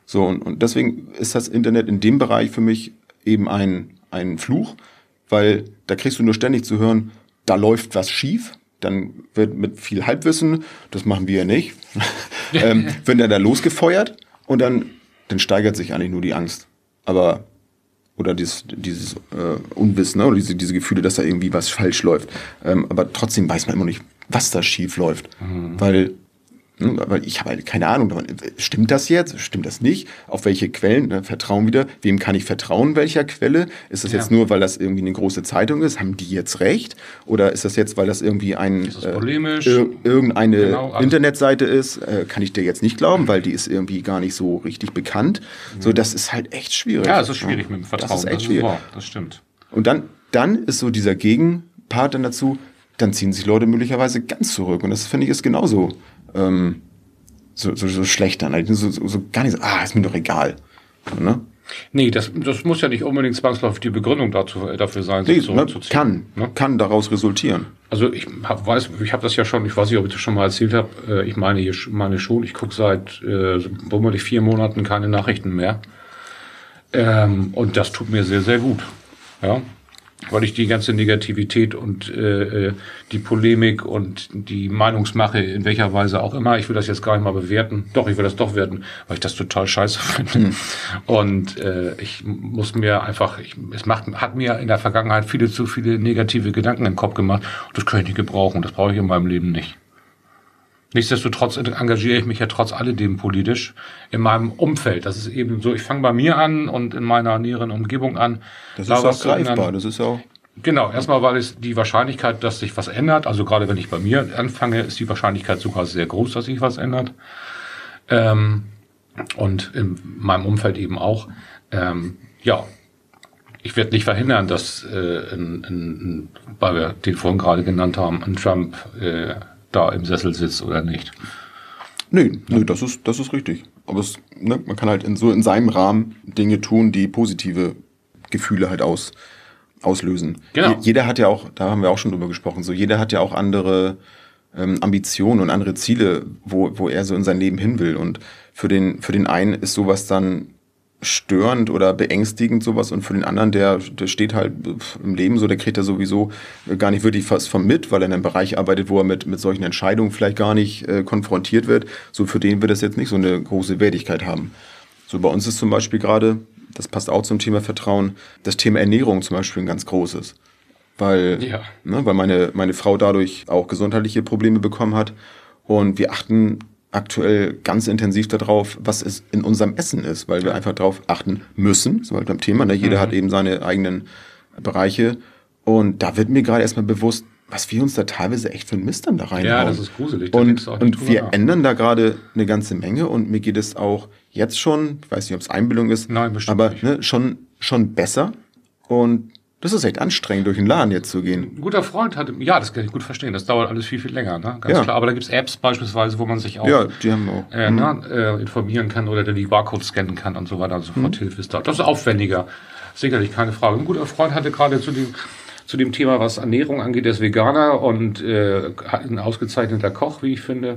So, und deswegen ist das Internet in dem Bereich für mich eben ein Fluch, weil da kriegst du nur ständig zu hören, da läuft was schief. Dann wird mit viel Halbwissen, das machen wir ja nicht, wird dann da losgefeuert und dann steigert sich eigentlich nur die Angst. Aber, oder dieses Unwissen, ne? Oder diese Gefühle, dass da irgendwie was falsch läuft. Aber trotzdem weiß man immer nicht, was da schief läuft. Weil ich habe halt keine Ahnung. Stimmt das jetzt? Stimmt das nicht? Auf welche Quellen? Ne? Vertrauen wieder. Wem kann ich vertrauen? Welcher Quelle? Ist das jetzt nur, weil das irgendwie eine große Zeitung ist? Haben die jetzt recht? Oder ist das jetzt, weil das irgendwie irgendeine Internetseite ist? Kann ich der jetzt nicht glauben, weil die ist irgendwie gar nicht so richtig bekannt. So, das ist halt echt schwierig. Ja, es ist schwierig mit dem Vertrauen. Das ist echt schwierig. Das stimmt. Und dann ist so dieser Gegenpart dann dazu, dann ziehen sich Leute möglicherweise ganz zurück. Und das, finde ich, ist genauso so schlecht dann. So gar nicht so, ist mir doch egal. Ne? Nee, das muss ja nicht unbedingt zwangsläufig die Begründung dafür sein, sich zurückzuziehen. Kann daraus resultieren. Also ich habe das ja schon, ich weiß nicht, ob ich das schon mal erzählt habe, ich meine schon, ich gucke seit womöglich 4 Monaten keine Nachrichten mehr. Und das tut mir sehr, sehr gut. Ja. Weil ich die ganze Negativität und die Polemik und die Meinungsmache in welcher Weise auch immer, ich will das jetzt gar nicht mal bewerten. Doch, ich will das doch werten, weil ich das total scheiße finde. Und ich muss mir einfach, hat mir in der Vergangenheit zu viele negative Gedanken im Kopf gemacht. Und das kann ich nicht gebrauchen. Das brauche ich in meinem Leben nicht. Nichtsdestotrotz engagiere ich mich ja trotz alledem politisch in meinem Umfeld. Das ist eben so, ich fange bei mir an und in meiner näheren Umgebung an. Das ist auch greifbar, das ist auch... Genau, erstmal, weil es die Wahrscheinlichkeit, dass sich was ändert, also gerade wenn ich bei mir anfange, ist die Wahrscheinlichkeit sogar sehr groß, dass sich was ändert. Und in meinem Umfeld eben auch. Ich werde nicht verhindern, dass, weil wir den vorhin gerade genannt haben, ein Trump da im Sessel sitzt oder nicht. Nee, das ist richtig. Aber man kann halt in seinem Rahmen Dinge tun, die positive Gefühle halt auslösen. Genau. Jeder hat ja auch, da haben wir auch schon drüber gesprochen, so jeder hat ja auch andere Ambitionen und andere Ziele, wo er so in sein Leben hin will. Und für den einen ist sowas dann störend oder beängstigend sowas und für den anderen, der steht halt im Leben so, der kriegt ja sowieso gar nicht wirklich was von mit, weil er in einem Bereich arbeitet, wo er mit solchen Entscheidungen vielleicht gar nicht konfrontiert wird. So für den wird das jetzt nicht so eine große Wertigkeit haben. So bei uns ist zum Beispiel gerade, das passt auch zum Thema Vertrauen, das Thema Ernährung zum Beispiel ein ganz großes. Weil meine Frau dadurch auch gesundheitliche Probleme bekommen hat und wir achten aktuell ganz intensiv darauf, was es in unserem Essen ist, weil wir einfach darauf achten müssen, so halt beim Thema, ne? Jeder hat eben seine eigenen Bereiche und da wird mir gerade erstmal bewusst, was wir uns da teilweise echt für einen Mist dann da reinhauen. Ja, das ist gruselig. Und wir ändern da gerade eine ganze Menge und mir geht es auch jetzt schon, ich weiß nicht, ob es Einbildung ist, aber nicht. Schon besser und das ist echt anstrengend, durch den Laden jetzt zu gehen. Ein guter Freund hatte, das kann ich gut verstehen, das dauert alles viel, viel länger, ne? Ganz klar. Aber da gibt's Apps beispielsweise, wo man sich auch, die haben auch informieren kann oder die Barcode scannen kann und so weiter und so fort. Hilfe ist da. Das ist aufwendiger, sicherlich keine Frage. Ein guter Freund hatte gerade zu dem Thema, was Ernährung angeht, der ist Veganer und ein ausgezeichneter Koch, wie ich finde.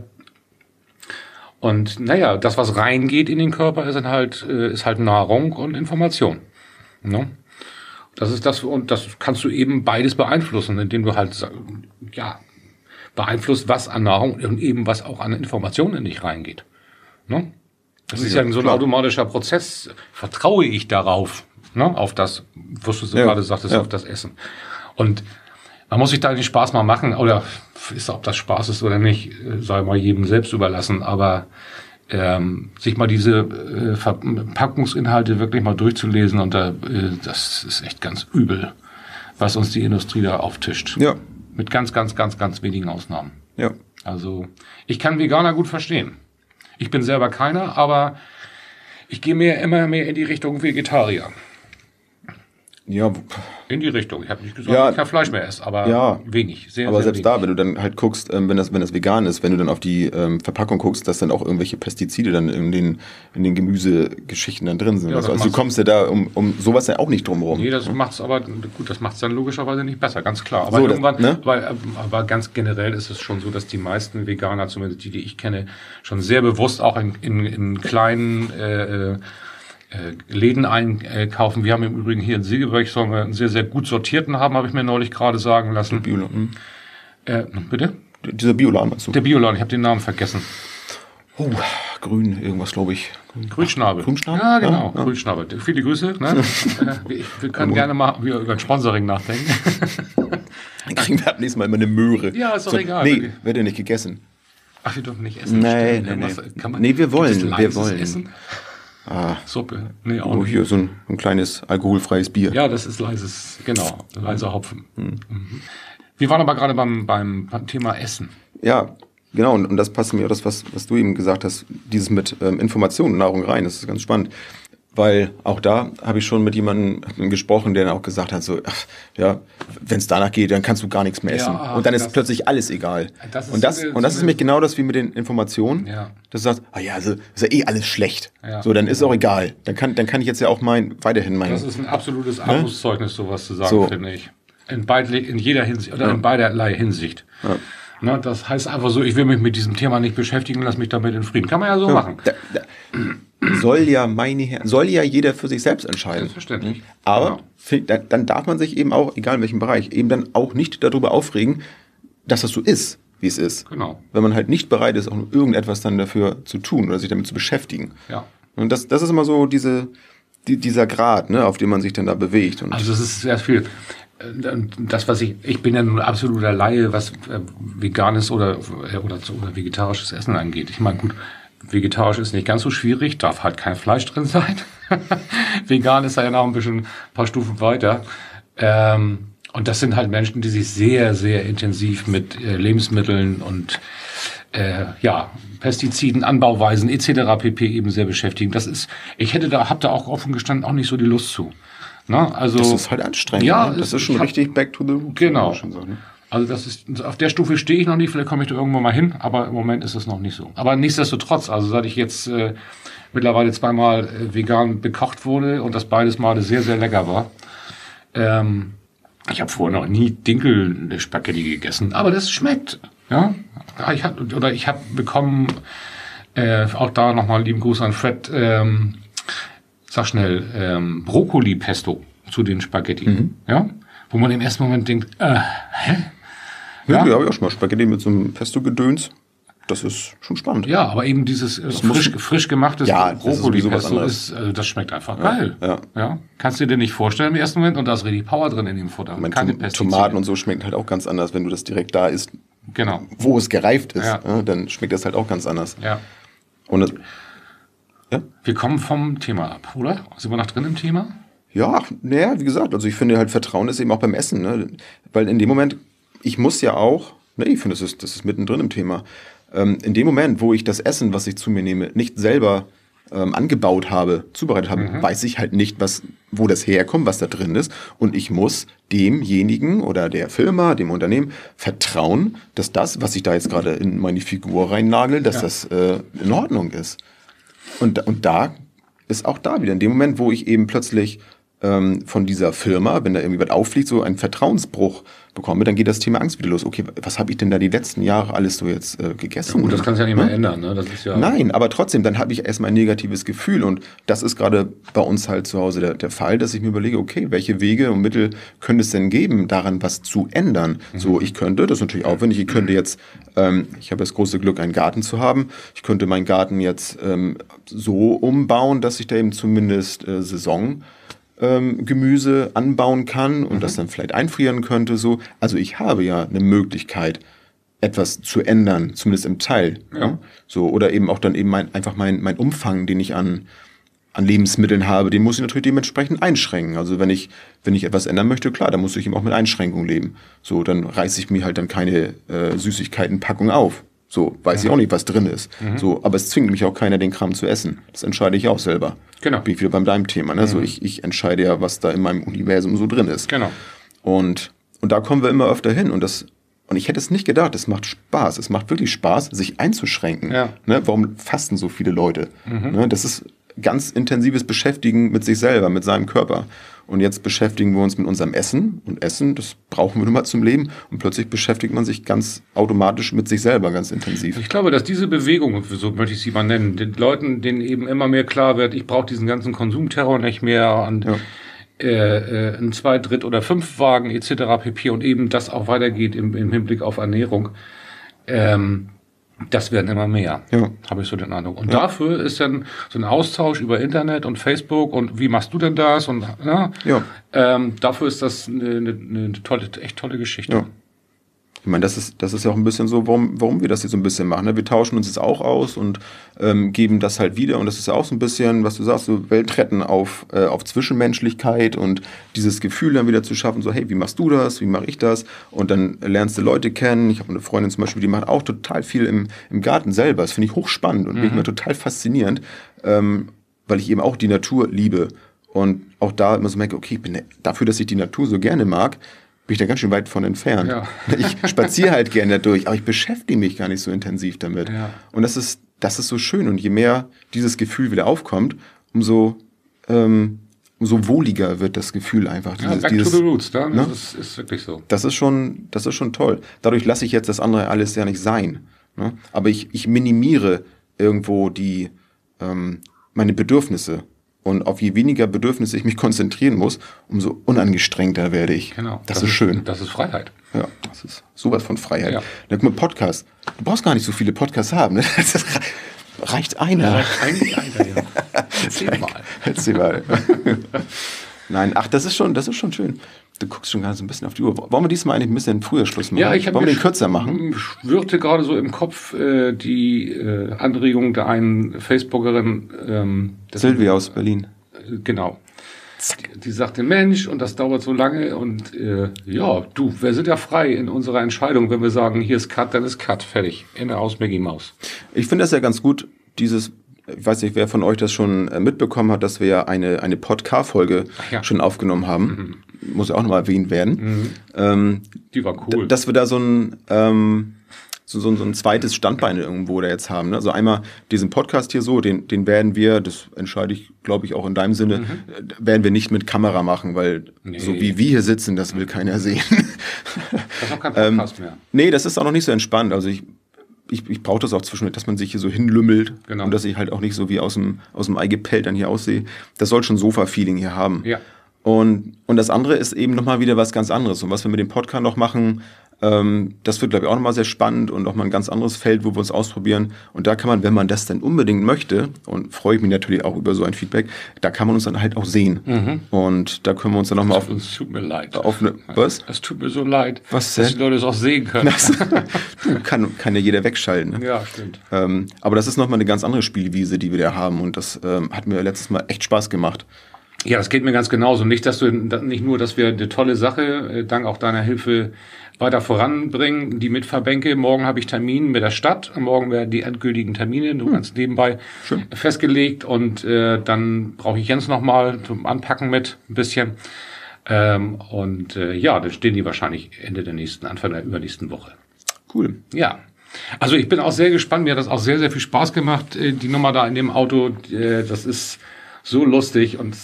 Und das, was reingeht in den Körper, ist halt Nahrung und Information. Ne? Das ist das, und das kannst du eben beides beeinflussen, indem du halt, beeinflusst, was an Nahrung und eben was auch an Informationen in dich reingeht. Ne? Das ist ja so ein automatischer Prozess. Vertraue ich darauf, ne? Auf das, was du gerade sagtest, auf das Essen. Und man muss sich da den Spaß mal machen, oder ob das Spaß ist oder nicht, sei mal jedem selbst überlassen, aber sich mal diese Verpackungsinhalte wirklich mal durchzulesen und das ist echt ganz übel, was uns die Industrie da auftischt. Ja. Mit ganz, ganz, ganz, ganz wenigen Ausnahmen. Ja. Also ich kann Veganer gut verstehen. Ich bin selber keiner, aber ich gehe immer mehr in die Richtung Vegetarier. Ja, in die Richtung. Ich habe nicht gesagt, Ja. dass ich kein Fleisch mehr esse, aber wenig. Sehr, aber sehr selbst wenig. da, wenn du dann halt guckst, wenn das vegan ist, wenn du dann auf die Verpackung guckst, dass dann auch irgendwelche Pestizide dann in den Gemüsegeschichten dann drin sind. Ja, das also du macht's- kommst ja da um sowas ja auch nicht drum rum. Nee, das macht's aber, gut, das macht's dann logischerweise nicht besser, ganz klar. Aber So, irgendwann, ne? aber ganz generell ist es schon so, dass die meisten Veganer, zumindest die ich kenne, schon sehr bewusst auch in kleinen Läden einkaufen. Wir haben im Übrigen hier in Segeberg so einen sehr, sehr gut sortierten haben, habe ich mir neulich gerade sagen lassen. Bitte? Dieser Bioladen meinst du? Der Bioladen, ich habe den Namen vergessen. Oh, grün, irgendwas glaube ich. Grünschnabel. Grünschnabel? Ja, genau, Ja. Grünschnabel. Viele Grüße. Ne? Wir können gerne mal über ein Sponsoring nachdenken. Dann kriegen wir ab nächstes Mal immer eine Möhre. Ja, ist doch egal. Nee, wird ja nicht gegessen. Ach, wir dürfen nicht essen. Nee, Stimmt. nee. Irgendwas- kann man- Nee, wir gibt es wollen, wir leises wollen. Essen? Suppe. Nee, auch Oh, nicht. hier so ein kleines alkoholfreies Bier. Ja, das ist leises, genau, leiser Hopfen. Mhm. Wir waren aber gerade beim Thema Essen. Ja, genau. Und das passt mir auch das, was du eben gesagt hast, dieses mit Information und Nahrung rein, das ist ganz spannend. Weil auch da habe ich schon mit jemandem gesprochen, der dann auch gesagt hat, so, ach, ja, wenn es danach geht, dann kannst du gar nichts mehr essen. Ja, und dann ist das- plötzlich alles egal. Das ist und das so ist nämlich genau das wie mit den Informationen. Ja. Dass du sagst, ja, also ist ja eh alles schlecht. Ja. So, dann ist auch egal. Dann kann ich jetzt ja auch weiterhin Das ist ein absolutes Ne? Armutszeugnis, sowas zu sagen, So. finde ich. In jeder Hinsicht, oder in beiderlei Hinsicht. Ja. Ne, das heißt einfach so, ich will mich mit diesem Thema nicht beschäftigen, lass mich damit in Frieden. Kann man ja so machen. Soll ja jeder für sich selbst entscheiden. Selbstverständlich. Aber Genau. dann darf man sich eben auch, egal in welchem Bereich, eben dann auch nicht darüber aufregen, dass das so ist, wie es ist. Genau. Wenn man halt nicht bereit ist, auch nur irgendetwas dann dafür zu tun oder sich damit zu beschäftigen. Ja. Und das ist immer so dieser Grad, ne, auf dem man sich dann da bewegt. Und Also es ist sehr viel. Das, was ich bin ja nun absoluter Laie, was veganes oder vegetarisches Essen angeht. Ich meine, gut, vegetarisch ist nicht ganz so schwierig, darf halt kein Fleisch drin sein. Vegan ist ja noch ein paar Stufen weiter. Und das sind halt Menschen, die sich sehr, sehr intensiv mit Lebensmitteln und Pestiziden, Anbauweisen etc. pp. Eben sehr beschäftigen. Habe da auch offen gestanden auch nicht so die Lust zu. Na, also, das ist halt anstrengend. Ja, ne? Das ist schon richtig back to the roots. Genau. kann man schon sagen, ne? Also auf der Stufe stehe ich noch nicht, vielleicht komme ich da irgendwann mal hin, aber im Moment ist es noch nicht so. Aber nichtsdestotrotz, also seit ich jetzt mittlerweile zweimal vegan bekocht wurde und das beides Male sehr, sehr lecker war. Ich habe vorher noch nie Dinkel-Spaghetti gegessen, aber das schmeckt. Ja, ich habe bekommen, auch da nochmal lieben Gruß an Fred, sag schnell, Brokkoli-Pesto zu den Spaghetti. Ja, wo man im ersten Moment denkt, hä? Ja, Ja. habe ich auch schon mal Spaghetti mit so einem Pesto-Gedöns. Das ist schon spannend. Ja, aber eben dieses frisch gemachtes Ja, das ist sowieso was Brokkoli-Pesto anderes. das schmeckt einfach geil. ja. Kannst du dir nicht vorstellen im ersten Moment und da ist richtig Power drin in dem Futter. Ich meine, Keine Pestizide. Tomaten und so schmecken halt auch ganz anders, wenn du das direkt da isst, Genau. wo es gereift ist. Ja. Ja, dann schmeckt das halt auch ganz anders. Ja. Und das, Wir kommen vom Thema ab, oder? Sind wir noch drin im Thema? ja, naja, wie gesagt, also ich finde halt Vertrauen ist eben auch beim Essen, ne? Weil in dem Moment, ich muss ja auch, ne, ich finde, das ist mittendrin im Thema. In dem Moment, wo ich das Essen, was ich zu mir nehme, nicht selber angebaut habe, zubereitet habe, weiß ich halt nicht, wo das herkommt, was da drin ist. Und ich muss demjenigen oder der Firma, dem Unternehmen vertrauen, dass das, was ich da jetzt gerade in meine Figur reinnagel, dass das in Ordnung ist. Und da ist auch da wieder, in dem Moment, wo ich eben plötzlich von dieser Firma, wenn da irgendwie was auffliegt, so einen Vertrauensbruch bekomme, dann geht das Thema Angst wieder los. Okay, was habe ich denn da die letzten Jahre alles so jetzt gegessen? Gut, das kannst du ja nicht mehr ändern, ne? Das ist ja. Nein, aber trotzdem, dann habe ich erstmal ein negatives Gefühl und das ist gerade bei uns halt zu Hause der Fall, dass ich mir überlege, okay, welche Wege und Mittel könnte es denn geben, daran was zu ändern? So, ich könnte, das ist natürlich aufwendig, ich könnte jetzt, ich habe das große Glück, einen Garten zu haben, ich könnte meinen Garten jetzt so umbauen, dass ich da eben zumindest Gemüse anbauen kann und das dann vielleicht einfrieren könnte. So. Also ich habe ja eine Möglichkeit, etwas zu ändern, zumindest im Teil. Ja. So, oder eben auch dann eben einfach mein Umfang, den ich an Lebensmitteln habe, den muss ich natürlich dementsprechend einschränken. Also wenn ich etwas ändern möchte, klar, dann muss ich eben auch mit Einschränkungen leben. So, dann reiße ich mir halt dann keine Süßigkeitenpackung auf. So, weiß ich auch nicht, was drin ist. So, aber es zwingt mich auch keiner, den Kram zu essen. Das entscheide ich auch selber. Genau. Bin ich wieder beim deinem Thema. Ne? So, ich entscheide ja, was da in meinem Universum so drin ist. Genau. Und da kommen wir immer öfter hin. Und ich hätte es nicht gedacht, es macht Spaß. Es macht wirklich Spaß, sich einzuschränken. Ja. Ne? Warum fasten so viele Leute? Ne? Das ist ganz intensives Beschäftigen mit sich selber, mit seinem Körper. Und jetzt beschäftigen wir uns mit unserem Essen. Und Essen, das brauchen wir nun mal zum Leben. Und plötzlich beschäftigt man sich ganz automatisch mit sich selber, ganz intensiv. Ich glaube, dass diese Bewegung, so möchte ich sie mal nennen, den Leuten, denen eben immer mehr klar wird, ich brauche diesen ganzen Konsumterror nicht mehr und ein 2-, 3- oder 5-Wagen etc. pp. Und eben das auch weitergeht im Hinblick auf Ernährung. Das werden immer mehr, habe ich so den Eindruck. Und dafür ist dann so ein Austausch über Internet und Facebook und wie machst du denn das? Und dafür ist das eine tolle, echt tolle Geschichte. Ja. Ich meine, das ist ja auch ein bisschen so, warum wir das hier so ein bisschen machen. Ne? Wir tauschen uns jetzt auch aus und geben das halt wieder. Und das ist ja auch so ein bisschen, was du sagst, so Weltretten auf Zwischenmenschlichkeit und dieses Gefühl dann wieder zu schaffen, so hey, wie machst du das, wie mache ich das? Und dann lernst du Leute kennen. Ich habe eine Freundin zum Beispiel, die macht auch total viel im Garten selber. Das finde ich hochspannend und finde ich mir total faszinierend, weil ich eben auch die Natur liebe. Und auch da immer so merke, okay, dafür, dass ich die Natur so gerne mag, bin ich da ganz schön weit von entfernt. Ja. Ich spaziere halt gerne durch, aber ich beschäftige mich gar nicht so intensiv damit. Ja. Und das ist so schön. Und je mehr dieses Gefühl wieder aufkommt, umso wohliger wird das Gefühl einfach. Back to the roots, ne? Das ist wirklich so. Das ist schon toll. Dadurch lasse ich jetzt das andere alles ja nicht sein. Ne? Aber ich minimiere irgendwo meine Bedürfnisse. Und auf je weniger Bedürfnisse ich mich konzentrieren muss, umso unangestrengter werde ich. Genau. Das ist schön. Das ist Freiheit. Ja, das ist sowas von Freiheit. Ja. Guck mal, Podcast. Du brauchst gar nicht so viele Podcasts haben. Ne? Das reicht einer. Reicht eigentlich einer, ja. Erzähl mal. Nein, das ist schon schön. Du guckst schon gerade so ein bisschen auf die Uhr. Wollen wir diesmal eigentlich ein bisschen früher Schluss machen? Ja, wollen wir den kürzer machen? Schwirrte gerade so im Kopf die Anregung der einen Facebookerin. Silvia aus Berlin. Genau. Die sagte, Mensch, und das dauert so lange. Und wir sind ja frei in unserer Entscheidung. Wenn wir sagen, hier ist Cut, dann ist Cut. Fertig. Ende aus Mickey Maus. Ich finde das ja ganz gut, ich weiß nicht, wer von euch das schon mitbekommen hat, dass wir ja eine Podcast-Folge schon aufgenommen haben. Muss ja auch nochmal erwähnt werden. Die war cool. Dass wir da so ein zweites Standbein irgendwo da jetzt haben. Ne? Also einmal diesen Podcast hier so, den werden wir, das entscheide ich, glaube ich, auch in deinem Sinne, werden wir nicht mit Kamera machen, weil so wie wir hier sitzen, das will keiner sehen. Das ist auch kein Podcast mehr. Nee, das ist auch noch nicht so entspannt. Also ich brauche das auch zwischendurch, dass man sich hier so hinlümmelt und dass ich halt auch nicht so wie aus dem Ei gepellt dann hier aussehe. Das soll schon Sofa-Feeling hier haben. Ja. Und das andere ist eben nochmal wieder was ganz anderes. Und was wir mit dem Podcast noch machen, das wird, glaube ich, auch nochmal sehr spannend und nochmal ein ganz anderes Feld, wo wir uns ausprobieren. Und da kann man, wenn man das dann unbedingt möchte, und freue ich mich natürlich auch über so ein Feedback, da kann man uns dann halt auch sehen. Und da können wir uns dann nochmal Es tut mir leid. Was? Es tut mir so leid, was denn? dass die Leute es auch sehen können. Kann ja jeder wegschalten. Ne? Ja, stimmt. Aber das ist nochmal eine ganz andere Spielwiese, die wir da haben. Und das hat mir letztes Mal echt Spaß gemacht. Ja, das geht mir ganz genauso. Nicht nur, dass wir eine tolle Sache dank auch deiner Hilfe weiter voranbringen, die Mitverbänke. Morgen habe ich Termin mit der Stadt. Morgen werden die endgültigen Termine nur ganz nebenbei festgelegt. Und dann brauche ich Jens nochmal zum Anpacken mit ein bisschen. Dann stehen die wahrscheinlich Anfang der übernächsten Woche. Cool. Ja. Also ich bin auch sehr gespannt. Mir hat das auch sehr, sehr viel Spaß gemacht. Die Nummer da in dem Auto, das ist so lustig und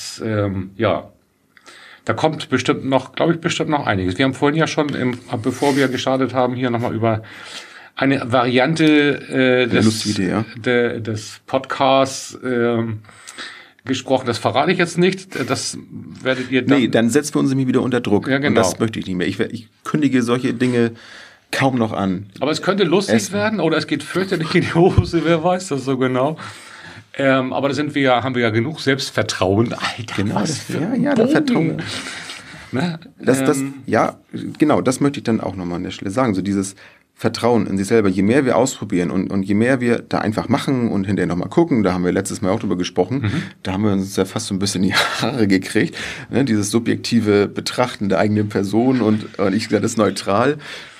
da kommt bestimmt noch einiges. Wir haben vorhin ja schon, bevor wir gestartet haben, hier nochmal über eine Variante des Podcasts gesprochen. Das verrate ich jetzt nicht. Das werdet ihr dann... Nee, dann setzen wir uns nämlich wieder unter Druck. Ja, genau. Und das möchte ich nicht mehr. Ich kündige solche Dinge kaum noch an. Aber es könnte lustig werden oder es geht fürchterlich in die Hose. Wer weiß das so genau. Aber da haben wir ja genug Selbstvertrauen. Alter, genau, da Vertrauen. Ne? Das möchte ich dann auch nochmal an der Stelle sagen. So dieses Vertrauen in sich selber. Je mehr wir ausprobieren und je mehr wir da einfach machen und hinterher nochmal gucken, da haben wir letztes Mal auch drüber gesprochen, da haben wir uns ja fast so ein bisschen die Haare gekriegt. Ne? Dieses subjektive Betrachten der eigenen Person und ich sage das neutral.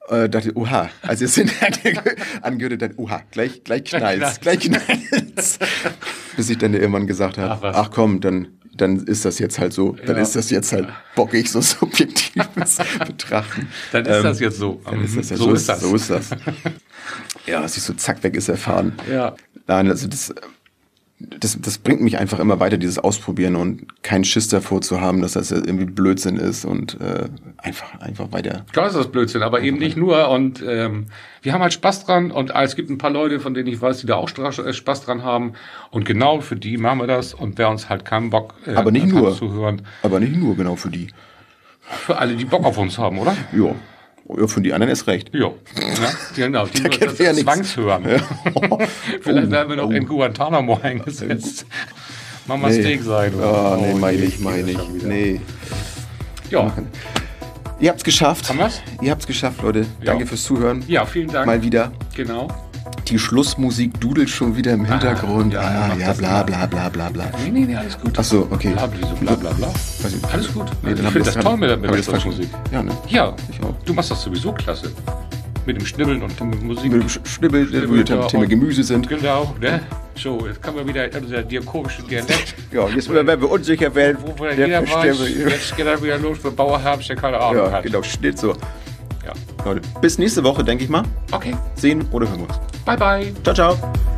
Dachte, oha, als ihr es angehört, dann, oha, gleich knallt's. Bis ich dann irgendwann gesagt habe, ach komm, dann ist das jetzt halt so. Dann ist das jetzt halt bockig, so subjektives Betrachten. Dann ist das jetzt so. Dann ist das ja so ist das. So ist das. Ja, es ist so zack, weg ist erfahren. Ja. Nein, also das bringt mich einfach immer weiter, dieses Ausprobieren und keinen Schiss davor zu haben, dass das irgendwie Blödsinn ist und einfach weiter. Klar ist das Blödsinn, aber eben nicht nur. Und wir haben halt Spaß dran und es gibt ein paar Leute, von denen ich weiß, die da auch Spaß dran haben. Und genau für die machen wir das. Und wer uns halt keinen Bock aber nicht nur zuhören. Aber nicht nur genau für die. Für alle, die Bock auf uns haben, oder? Ja. Von die anderen ist recht. Ja, genau. Die da das ja Zwangshören. Ja. Vielleicht werden wir noch in Guantanamo eingesetzt. Mach mal Steak sein. Oder? Nee, meine ich. Nee. Ja. Ihr habt's geschafft. Haben wir's? Ihr habt's geschafft, Leute. Ja. Danke fürs Zuhören. Ja, vielen Dank. Mal wieder. Genau. Die Schlussmusik dudelt schon wieder im Hintergrund. Ja, bla. Nee, alles gut. Ach so, okay. Bla. Alles gut. Nee, ich finde das toll mit der Schlussmusik. Ja, ne? Ja, ich auch. Du machst das sowieso klasse. Mit dem Schnibbeln und dem Musik. Mit dem Schnibbeln, wo wir Thema Gemüse sind. Genau, ne? So, jetzt kommen wir wieder in unser diakonische Dialekt. Ja, jetzt wenn wir unsicher werden, wo jeder weiß, jetzt geht er wieder los für Bauerherbst, der keine Ahnung hat. Genau, Schnitt so. Ja. Leute, bis nächste Woche, denke ich mal. Okay. Sehen oder hören wir uns. Bye, bye. Ciao.